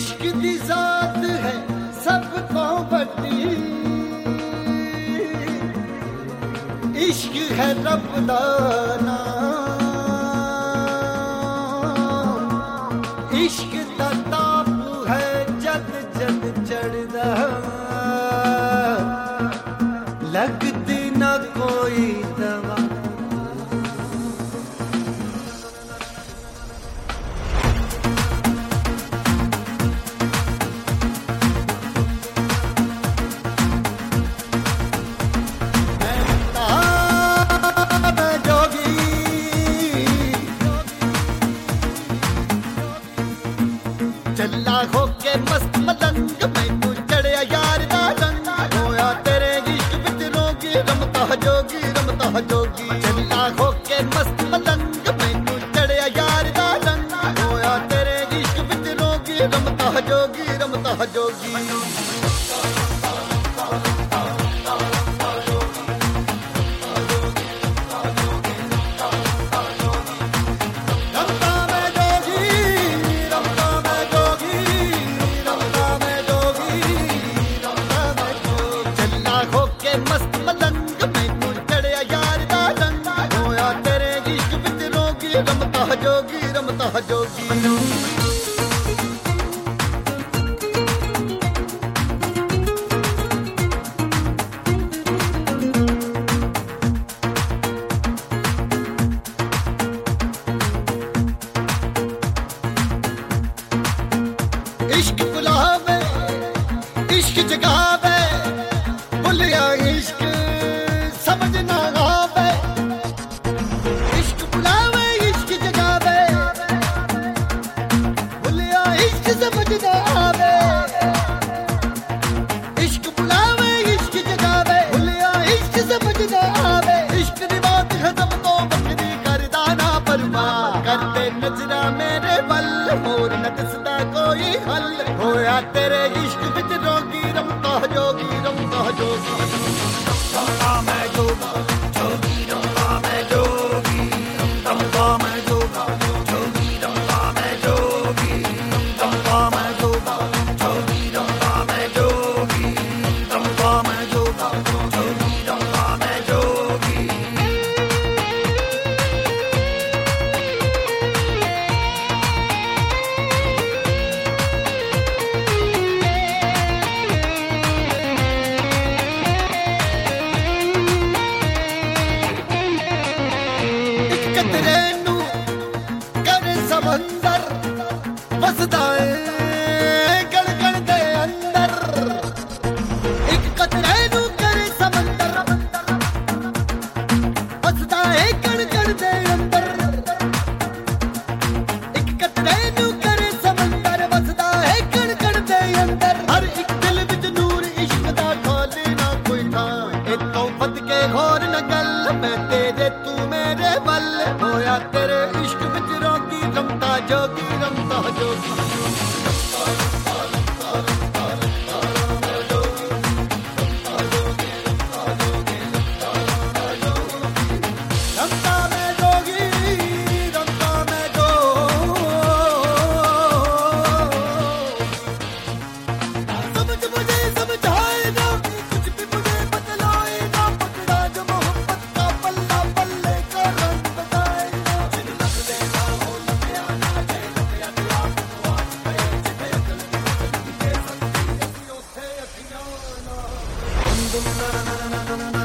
इश्क दी जात है सबको बड़ी, इश्क है रब दा नाम, इश्क दा ताप है जद जद चढ़दा, लगदी ना कोई दवा। चला होके मस्त मलंग मैनू चढ़िया यार दा रंग, होया तेरे इश्क विच रोगी रमता जोगी रमता जोगी। चला होके मस्त मलंग मैनू चढ़िया यार दा रंग, होया तेरे इश्क विच रोगी रमता जोगी रमता जोगी। मस्त मलंग मैनू चढ़िया यार दा रंग, होया तेरे इश्क विच रोगी रमता जोगी रमता जोगी। इश्क बुलावे इश्क जगावे, भुलिया इश्क समझ ना आवे। इश्क बुलावे इश्क जगावे, भुलिया इश्क समझ ना आवे। इश्क बुलावे इश्क जगावे, भुलिया इश्क समझ ना आवे। इश्क दी बात है तब तो बकरी करदा ना परवाह, करते नजरा मेरे बल होर न दसदा कोई हल, होया तेरे इश्क विच रोगी रमता जोगी रमता जोगी। रमता मैं जोगी जोगी रमता मैं जोगी, रमता मैं जोगी जोगी रमता मैं जोगी, रमता मैं जोगी जोगी रमता मैं जोगी, रमता मैं जोगी जोगी रमता मैं जोगी। कतरे नू कर समंदर बसदा है गण गण दे अंदर, एक कतरे नू कर समंदर बसदा है गण गण दे अंदर। एक कतरे नू कर समंदर बसदा है गण गण दे अंदर, हर एक दिल विच नूर इश्क दा खोले ना कोई थां। ए तो बद के होर न गल मैं तेरे तू मेरे बल, होया तेरे इश्क विच रोगी रमता जोगी रमता जोगी। रमता मैं जोगी रमता मैं जोगी। समझ मुझे समझाए ना कुछ भी मुझे बतलाए ना, पकड़ा जो मोहब्बत का पल्ला पल्ले का रंग बताए ना। लग देना हो लगे आना जे लगे दिया तो आज गए जिथे अकल के सकती है उथे अखियां ना।